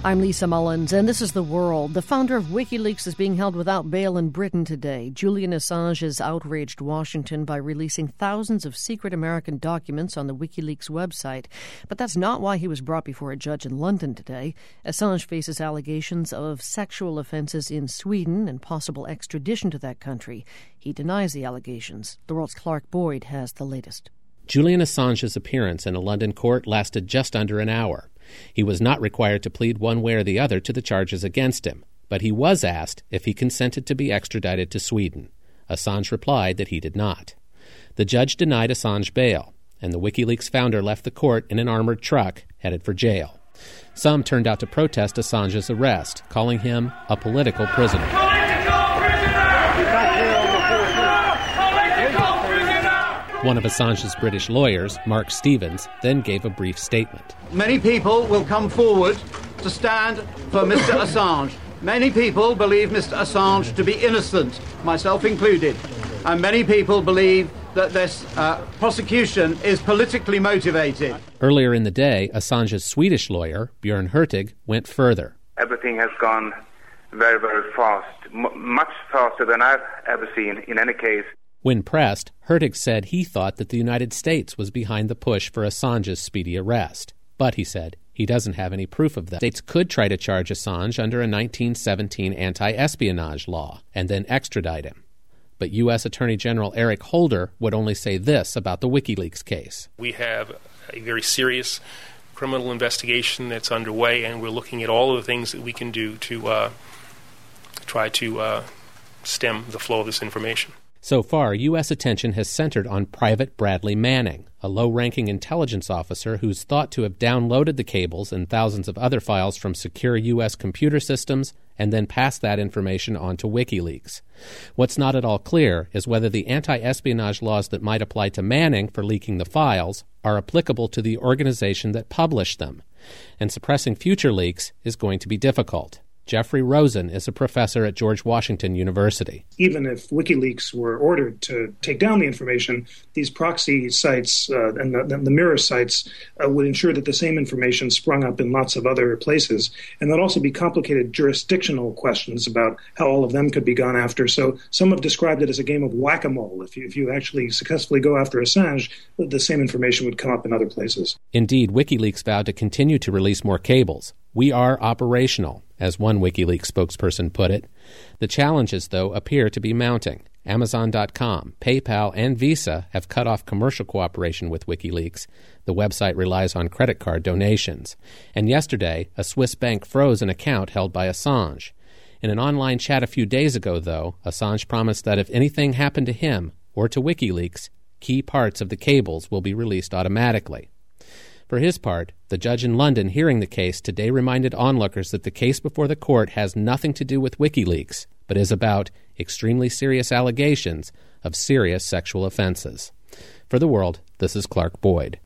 I'm Lisa Mullins, and this is The World. The founder of WikiLeaks is being held without bail in Britain today. Julian Assange has outraged Washington by releasing thousands of secret American documents on the WikiLeaks website. But that's not why he was brought before a judge in London today. Assange faces allegations of sexual offenses in Sweden and possible extradition to that country. He denies the allegations. The World's Clark Boyd has the latest. Julian Assange's appearance in a London court lasted just under an hour. He was not required to plead one way or the other to the charges against him, but he was asked if he consented to be extradited to Sweden. Assange replied that he did not. The judge denied Assange bail, and the WikiLeaks founder left the court in an armored truck headed for jail. Some turned out to protest Assange's arrest, calling him a political prisoner. One of Assange's British lawyers, Mark Stevens, then gave a brief statement. Many people will come forward to stand for Mr. Assange. Many people believe Mr. Assange to be innocent, myself included. And many people believe that this prosecution is politically motivated. Earlier in the day, Assange's Swedish lawyer, Björn Hurtig, went further. Everything has gone very, very fast, much faster than I've ever seen in any case. When pressed, Hurtig said he thought that the United States was behind the push for Assange's speedy arrest. But, he said, he doesn't have any proof of that. States could try to charge Assange under a 1917 anti-espionage law and then extradite him. But U.S. Attorney General Eric Holder would only say this about the WikiLeaks case. We have a very serious criminal investigation that's underway, and we're looking at all of the things that we can do to try to stem the flow of this information. So far, U.S. attention has centered on Private Bradley Manning, a low-ranking intelligence officer who's thought to have downloaded the cables and thousands of other files from secure U.S. computer systems and then passed that information on to WikiLeaks. What's not at all clear is whether the anti-espionage laws that might apply to Manning for leaking the files are applicable to the organization that published them. And suppressing future leaks is going to be difficult. Jeffrey Rosen is a professor at George Washington University. Even if WikiLeaks were ordered to take down the information, these proxy sites and the mirror sites would ensure that the same information sprung up in lots of other places. And there'd also be complicated jurisdictional questions about how all of them could be gone after. So some have described it as a game of whack-a-mole. If you actually successfully go after Assange, the same information would come up in other places. Indeed, WikiLeaks vowed to continue to release more cables. We are operational, as one WikiLeaks spokesperson put it. The challenges, though, appear to be mounting. Amazon.com, PayPal, and Visa have cut off commercial cooperation with WikiLeaks. The website relies on credit card donations. And yesterday, a Swiss bank froze an account held by Assange. In an online chat a few days ago, though, Assange promised that if anything happened to him or to WikiLeaks, key parts of the cables will be released automatically. For his part, the judge in London hearing the case today reminded onlookers that the case before the court has nothing to do with WikiLeaks, but is about extremely serious allegations of serious sexual offenses. For The World, this is Clark Boyd.